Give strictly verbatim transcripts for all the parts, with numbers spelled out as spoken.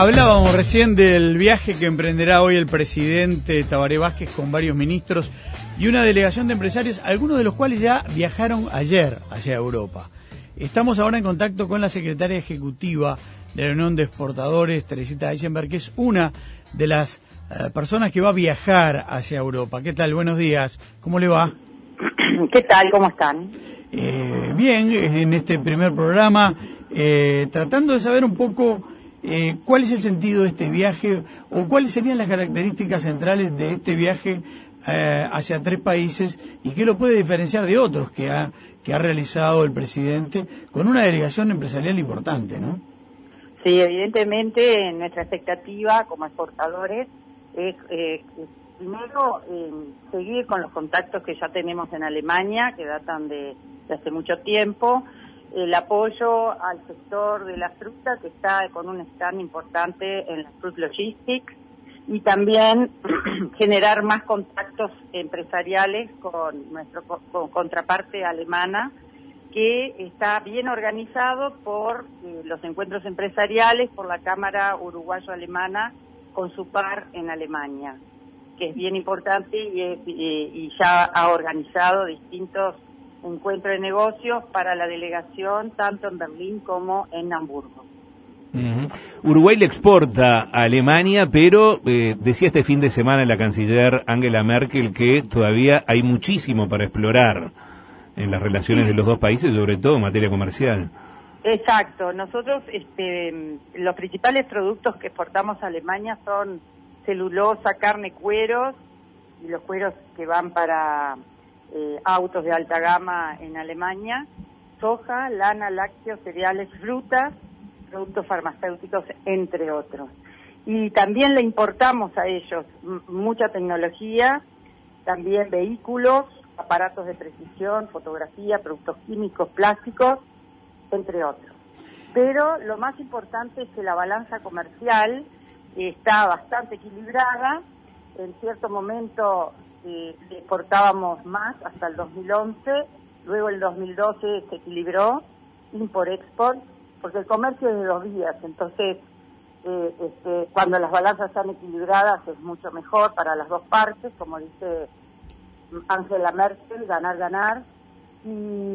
Hablábamos recién del viaje que emprenderá hoy el presidente Tabaré Vázquez con varios ministros y una delegación de empresarios, algunos de los cuales ya viajaron ayer hacia Europa. Estamos ahora en contacto con la secretaria ejecutiva de la Unión de Exportadores, Teresita Eisenberg, que es una de las eh, personas que va a viajar hacia Europa. ¿Qué tal? Buenos días. ¿Cómo le va? ¿Qué tal? ¿Cómo están? Eh, bien, en este primer programa, eh, tratando de saber un poco eh, cuál es el sentido de este viaje o cuáles serían las características centrales de este viaje eh, hacia tres países y qué lo puede diferenciar de otros que ha, que ha realizado el presidente con una delegación empresarial importante, ¿no? Sí, evidentemente nuestra expectativa como exportadores es, eh, es primero eh, seguir con los contactos que ya tenemos en Alemania, que datan de, de hace mucho tiempo, el apoyo al sector de la fruta, que está con un stand importante en la Fruit Logistics, y también generar más contactos empresariales con nuestra con contraparte alemana, que está bien organizado por eh, los encuentros empresariales, por la Cámara Uruguayo-Alemana, con su par en Alemania, que es bien importante y, es, y, y ya ha organizado distintos encuentros de negocios para la delegación, tanto en Berlín como en Hamburgo. Uh-huh. Uruguay le exporta a Alemania, pero eh, decía este fin de semana la canciller Angela Merkel que todavía hay muchísimo para explorar en las relaciones de los dos países, sobre todo en materia comercial. Exacto. Nosotros, este, los principales productos que exportamos a Alemania son celulosa, carne, cueros, y los cueros que van para eh, autos de alta gama en Alemania, soja, lana, lácteos, cereales, frutas, productos farmacéuticos, entre otros. Y también le importamos a ellos m- mucha tecnología, también vehículos, aparatos de precisión, fotografía, productos químicos, plásticos, entre otros. Pero lo más importante es que la balanza comercial está bastante equilibrada. En cierto momento eh, exportábamos más hasta el dos mil once, luego el dos mil doce se equilibró, import-export, porque el comercio es de dos vías, entonces eh, este, cuando las balanzas están equilibradas es mucho mejor para las dos partes, como dice Angela Merkel, ganar, ganar, y,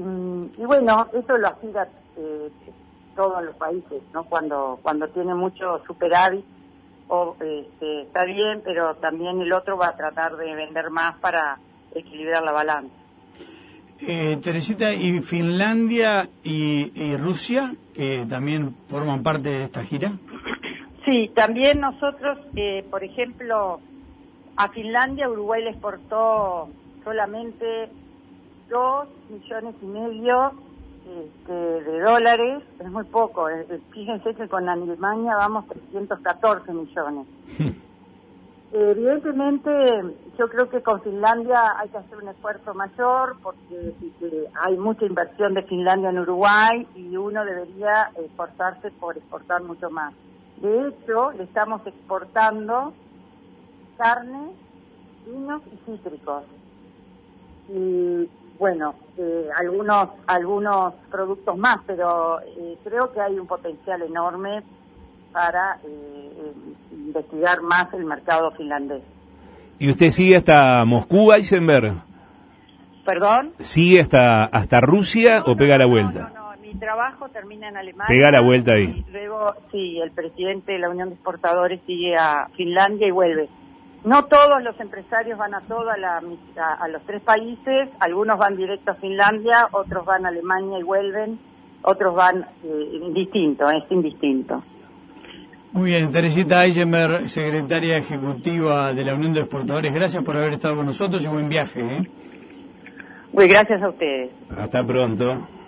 y bueno, eso lo aspira eh, todos los países, ¿no? Cuando cuando tiene mucho superávit, o, este, está bien, pero también el otro va a tratar de vender más para equilibrar la balanza. Eh, Teresita, ¿y Finlandia y, y Rusia, que también forman parte de esta gira? Sí, también nosotros, eh, por ejemplo, a Finlandia Uruguay le exportó solamente dos millones y medio este, de dólares, es muy poco. Eh, fíjense que con Alemania vamos trescientos catorce millones. Eh, evidentemente, yo creo que con Finlandia hay que hacer un esfuerzo mayor porque eh, hay mucha inversión de Finlandia en Uruguay y uno debería esforzarse por exportar mucho más. De hecho, le estamos exportando carne, vinos y cítricos. Y bueno, eh, algunos algunos productos más, pero eh, creo que hay un potencial enorme para eh, eh, investigar más el mercado finlandés. ¿Y usted sigue hasta Moscú, Eisenberg? ¿Perdón? ¿Sigue hasta hasta Rusia no, o pega no, la no, vuelta? No, no, no, mi trabajo termina en Alemania. Pega la vuelta ahí. Y luego, sí, el presidente de la Unión de Exportadores sigue a Finlandia y vuelve. No todos los empresarios van a todo a, la, a, a los tres países, algunos van directo a Finlandia, otros van a Alemania y vuelven, otros van eh, distinto, es indistinto. Muy bien, Teresita Eisenberg, secretaria ejecutiva de la Unión de Exportadores, gracias por haber estado con nosotros y buen viaje, ¿eh? Muy gracias a ustedes. Hasta pronto.